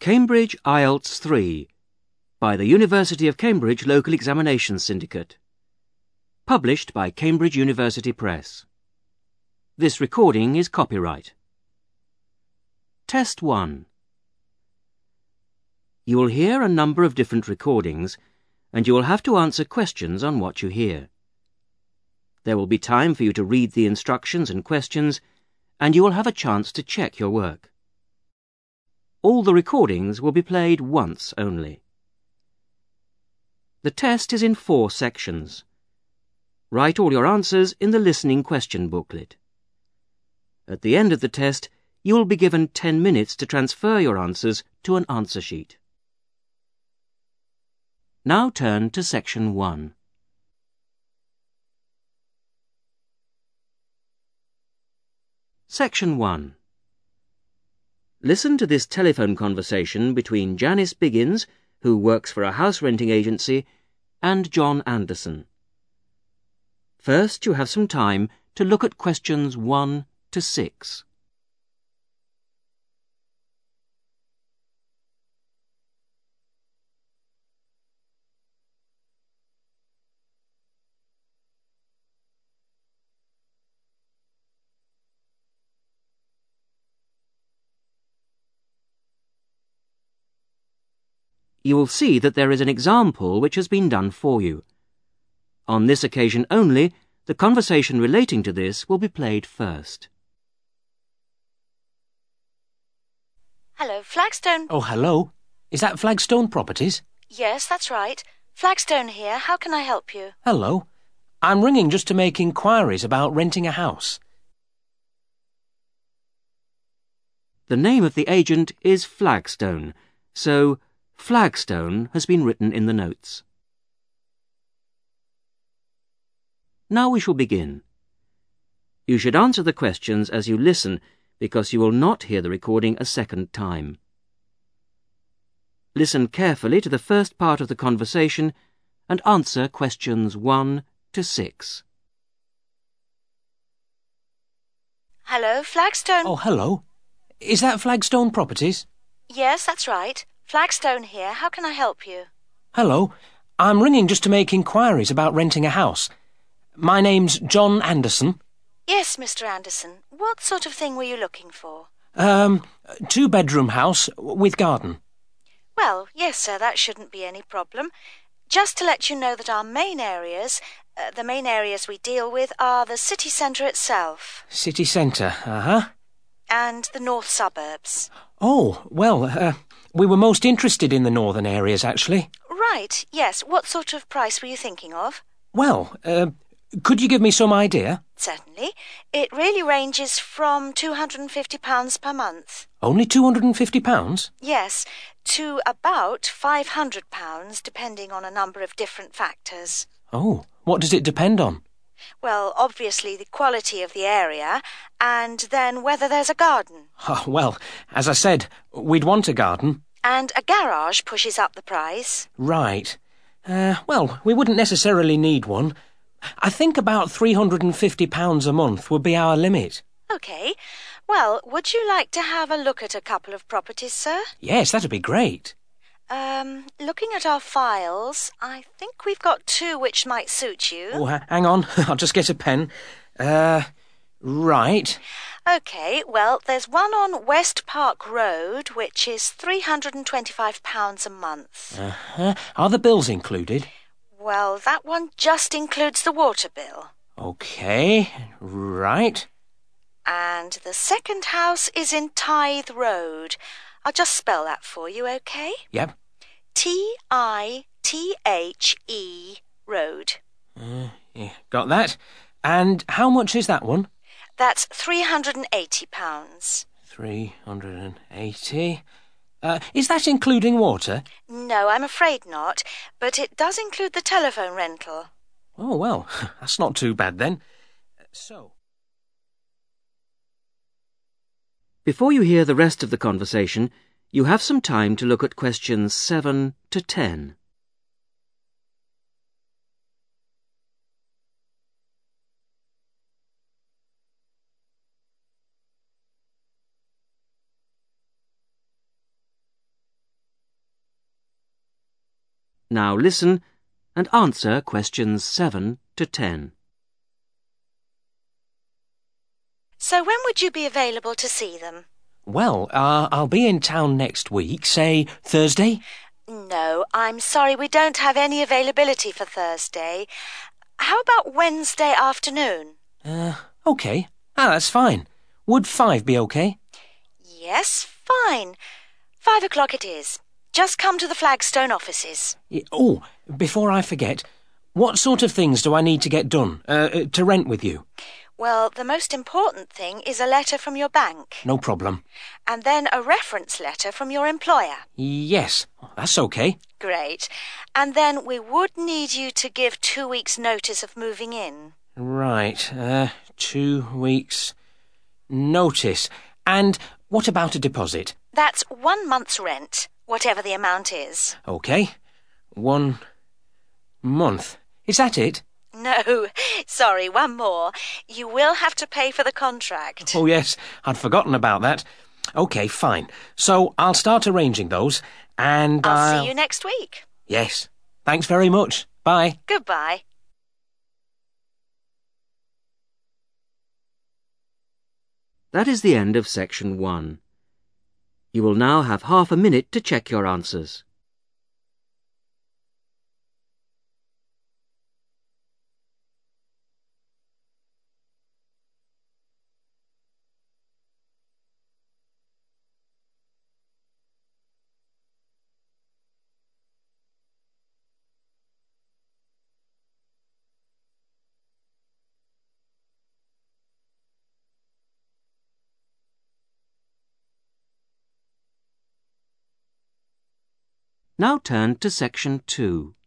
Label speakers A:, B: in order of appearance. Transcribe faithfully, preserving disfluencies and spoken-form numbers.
A: Cambridge I E L T S three by the University of Cambridge Local Examinations Syndicate. Published by Cambridge University Press. This recording is copyright. Test one. You will hear a number of different recordings, and you will have to answer questions on what you hear. There will be time for you to read the instructions and questions, and you will have a chance to check your work. All the recordings will be played once only. The test is in four sections. Write all your answers in the listening question booklet. At the end of the test, you will be given ten minutes to transfer your answers to an answer sheet. Now turn to section one. Section one. Listen to this telephone conversation between Janice Biggins, who works for a house renting agency, and John Anderson. First, you have some time to look at questions one to six. You will see that there is an example which has been done for you. On this occasion only, the conversation relating to this will be played first.
B: Hello, Flagstone.
C: Oh, hello. Is that Flagstone Properties?
B: Yes, that's right. Flagstone here. How can I help you?
C: Hello. I'm ringing just to make inquiries about renting a house.
A: The name of the agent is Flagstone, so Flagstone has been written in the notes. Now we shall begin. You should answer the questions as you listen, because you will not hear the recording a second time. Listen carefully to the first part of the conversation and answer questions one to six.
B: Hello, Flagstone.
C: Oh, hello. Is that Flagstone Properties?
B: Yes, that's right. Flagstone here. How can I help you?
C: Hello. I'm ringing just to make inquiries about renting a house. My name's John Anderson.
B: Yes, Mister Anderson. What sort of thing were you looking for?
C: Um, two-bedroom house with garden.
B: Well, yes, sir, that shouldn't be any problem. Just to let you know that our main areas, uh, the main areas we deal with are the city centre itself.
C: City centre, uh-huh.
B: And the north suburbs.
C: Oh, well, uh, we were most interested in the northern areas, actually.
B: Right, yes. What sort of price were you thinking of?
C: Well, uh, could you give me some idea?
B: Certainly. It really ranges from two hundred and fifty pounds per month.
C: Only two hundred and fifty pounds?
B: Yes, to about five hundred pounds, depending on a number of different factors.
C: Oh, what does it depend on?
B: Well, obviously the quality of the area, and then whether there's a garden.
C: Oh, well, as I said, we'd want a garden.
B: And a garage pushes up the price.
C: Right. Uh, well, we wouldn't necessarily need one. I think about three hundred and fifty pounds a month would be our limit.
B: OK. Well, would you like to have a look at a couple of properties, sir?
C: Yes, that'd be great.
B: Um, looking at our files, I think we've got two which might suit you.
C: Oh, ha- hang on. I'll just get a pen. Uh, right.
B: OK, well, there's one on West Park Road, which is three hundred and twenty-five pounds a month.
C: Uh-huh. Are the bills included?
B: Well, that one just includes the water bill.
C: OK, right.
B: And the second house is in Tithe Road. I'll just spell that for you, OK?
C: Yep.
B: T I T H E Road.
C: Uh, yeah, got that. And how much is that one?
B: That's three hundred and eighty pounds.
C: Three hundred and eighty. Uh, is that including water?
B: No, I'm afraid not, but it does include the telephone rental.
C: Oh, well, that's not too bad then. So...
A: Before you hear the rest of the conversation, you have some time to look at questions seven to ten. Now listen and answer questions seven to ten.
B: So when would you be available to see them?
C: Well, uh, I'll be in town next week, say Thursday.
B: No, I'm sorry, we don't have any availability for Thursday. How about Wednesday afternoon?
C: Uh, OK. Ah, that's fine. Would five be OK?
B: Yes, fine. Five o'clock it is. Just come to the Flagstone offices.
C: Y- Oh, before I forget, what sort of things do I need to get done, uh, uh, to rent with you?
B: Well, the most important thing is a letter from your bank.
C: No problem.
B: And then a reference letter from your employer.
C: Yes, that's OK.
B: Great. And then we would need you to give two weeks' notice of moving in.
C: Right, uh, two weeks' notice. And what about a deposit?
B: That's one month's rent, whatever the amount is.
C: OK. One month. Is that it?
B: No, sorry, one more. You will have to pay for the contract.
C: Oh, yes, I'd forgotten about that. OK, fine. So I'll start arranging those, and
B: I'll
C: uh,
B: see you next week.
C: Yes. Thanks very much. Bye.
B: Goodbye.
A: That is the end of section one. You will now have half a minute to check your answers. Now turn to section two.